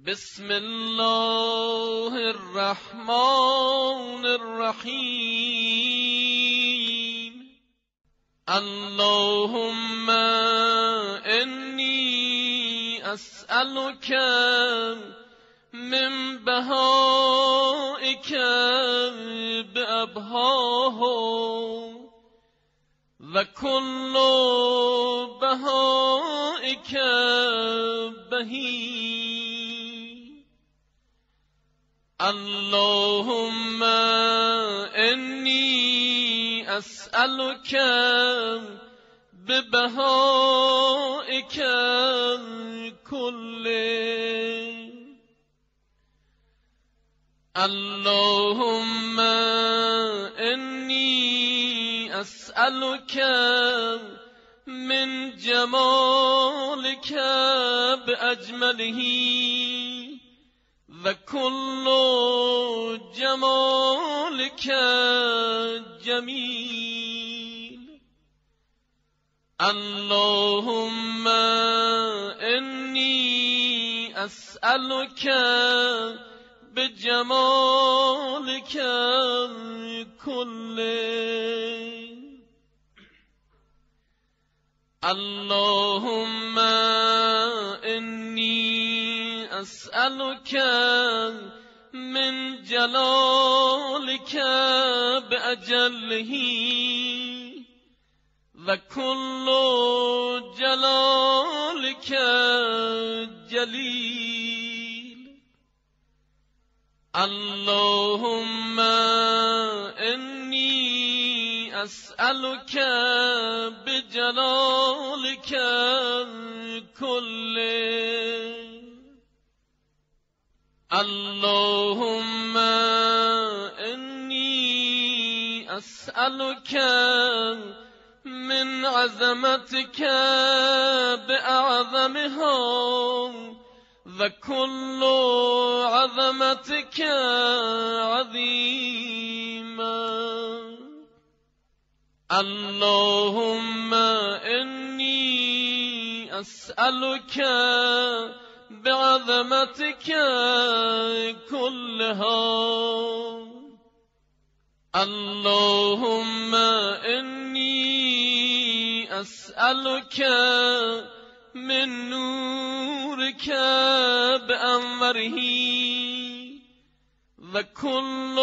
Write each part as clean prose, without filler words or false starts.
بسم الله الرحمن الرحیم. اللهم انی اسألك من بهائك بأبهاه و كل بهائك بهی. اللهم إني أسألك ببهائك كله. اللهم إني أسألك من جمالك بأجمله وكل جمالك جميل. اللهم إني أسألك بجمالك كله. اللهم إني أسألك من جلالك بأجله وكل جلالك جليل. اللهم إني أسألك بجلالك كله. اللهم إني أسألك من عظمتك بأعظمها وكل عظمتك عظيما. اللهم إني أسألك بعظمتك كلها. اللهم إني أسألك من نورك بأنوره وكل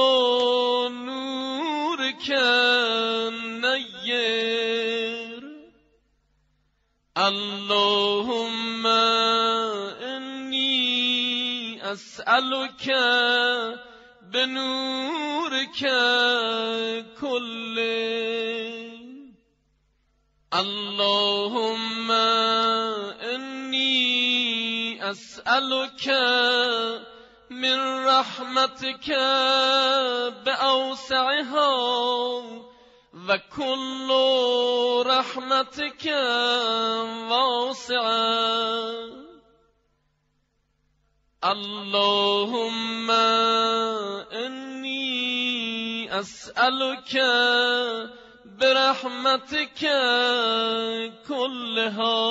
نورك نير. اللهم أسألك بنورك كله. اللهم إني أسألك من رحمتك بأوسعها وكل رحمتك واسعة. اللهم إني أسألك برحمتك كلها.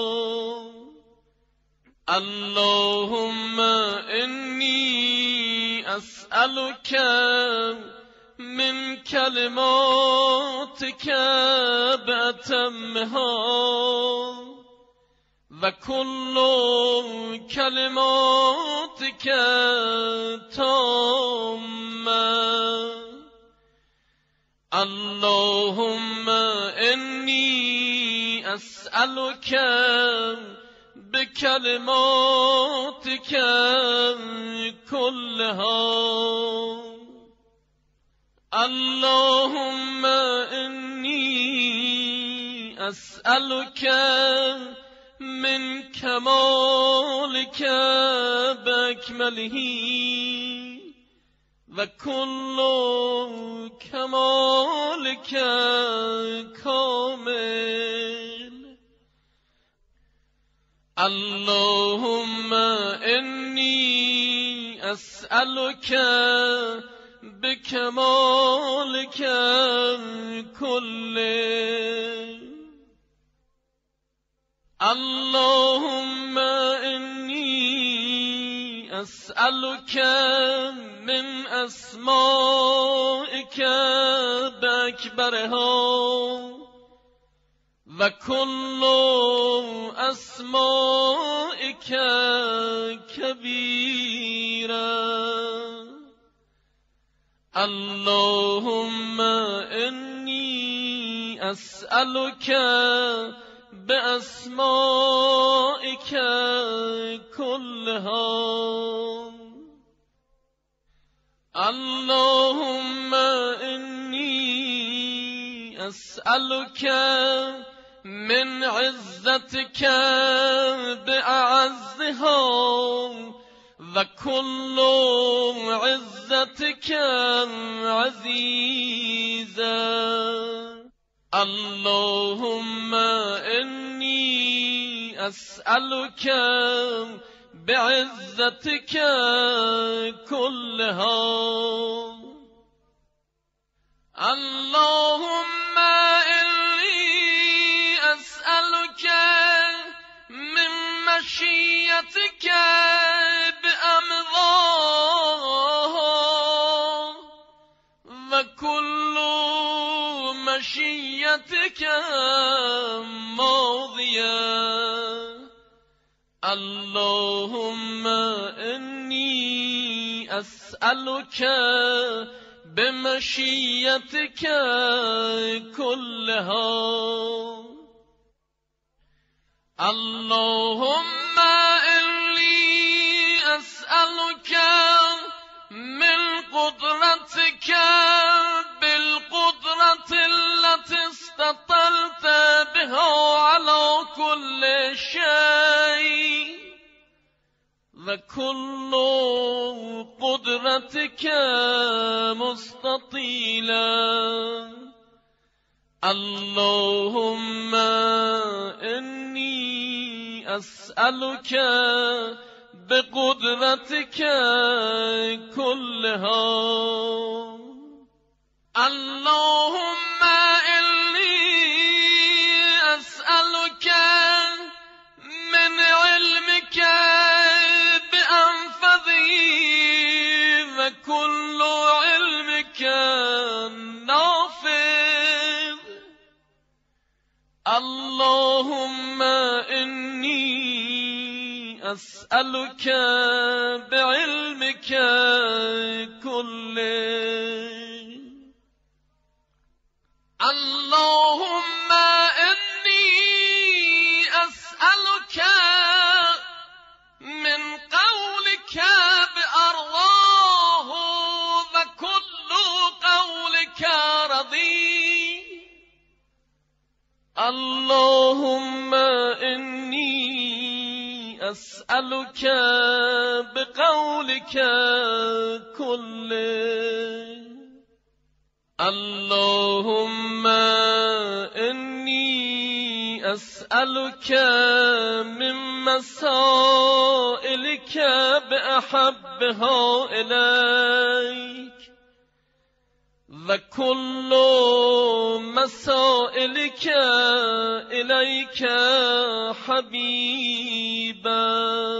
اللهم إني أسألك من كلماتك بأتمها وكل كلماتك تامة. اللهم إني أسألك بكلماتك كلها. اللهم إني أسألك من كمالك بأكمله وكل كمالك كامل. اللهم إني أسألك بكمالك كله. اللهم إني أسألك من أسمائك بأكبرها وكل أسمائك كبيرا. اللهم إني أسألك بأسمائك كلها. اللهم إني أسألك من عزتك بأعزها وكل عزتك عزيزا. اللهم إني أسألك بعزتك كلها. اللهم إني أسألك من مشيتك بأمضاها وكل مشيتك ماضية. اللهم إني أسألك بمشيتك كلها. اللهم إني أسألك من قدرتك بالقدرة التي استطلت بها على كل شيء وكل قدرتك مستطيلا. اللهم إني أسألك بقدرتك كلها. اللهم إني أسألك من علمك بأنفذه وكل علمك نافذ. اللهم إني أسألك بعلمك كله. اللهم إني أسألك من قولك بأرضاه وكل قولك رضي. اللهم إني أسألك بقولك كله. اللهم إني أسألك من مسائلك بأحبها إليك وكل مسائلك إليك حبيبا.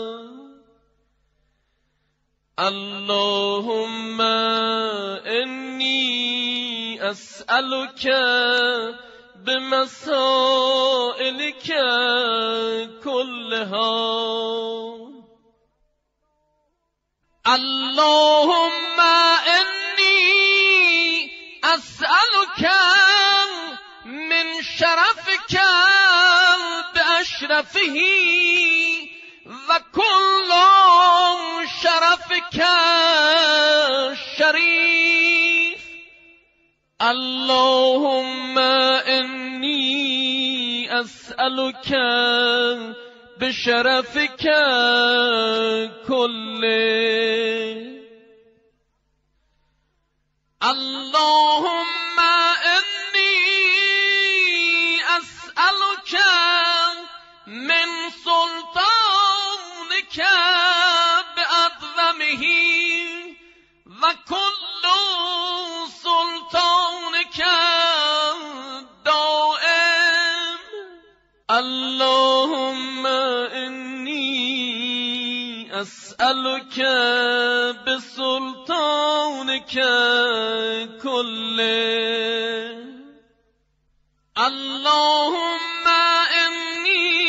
اللهم إني أسألك بمسائلك كلها. اللهم إني أسألك من شرفك بأشرفه وكل شرفك شريف. اللهم إني أسألك بشرفك كله. اللهم إني أسألك من سلطانك بأعظمه وكل سلطانك دائم. اللهم إني أسألك بسلطانك كله اللهم إني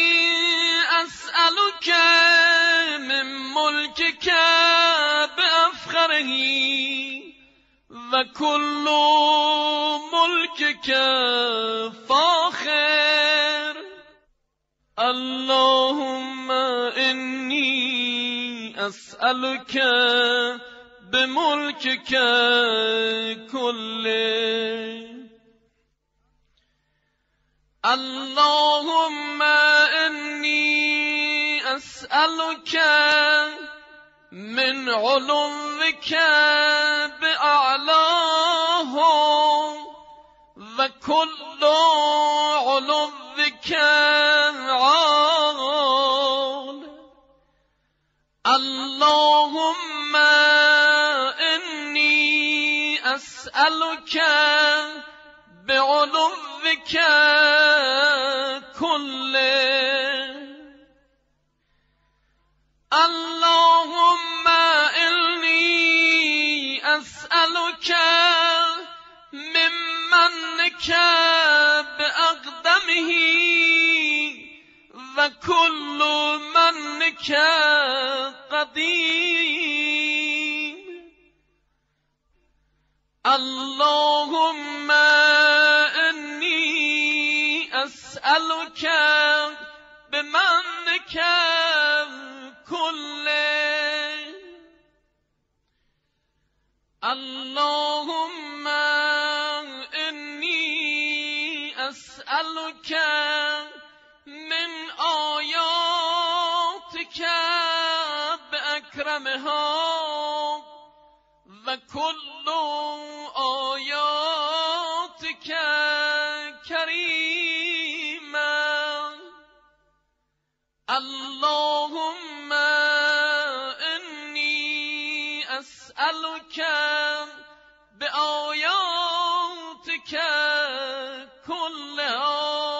أسألك من ملكك بأفخره وكل ملكك فاخر اللهم إني أسألك بملكك كله اللهم إني أسألك من علوك بأعلاه وكل علوك عال اللهم إني أسألك بعلوك كله اللهم إني أسألك من منك بأقدمه وكل منك قديم اللهم إني أسألك بمنك كله اللهم إني أسألك من آياتك بأكرمها وكل آياتك كريما اللهم إني أسألك بآياتك كلها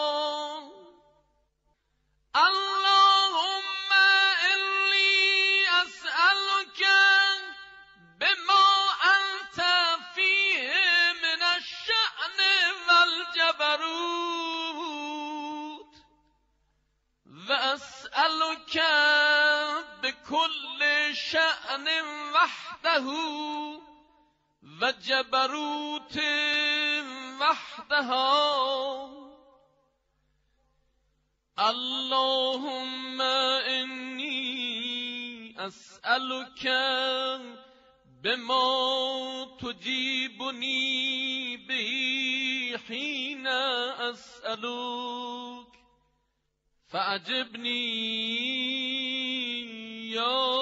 اللهم إني أسألك بما أنت فيه من الشأن والجبروت وأسألك بكل شأن وحده وجبروت وحدها اللهم إني أسألك بما تجيبني به حين أسألك فأجبني يا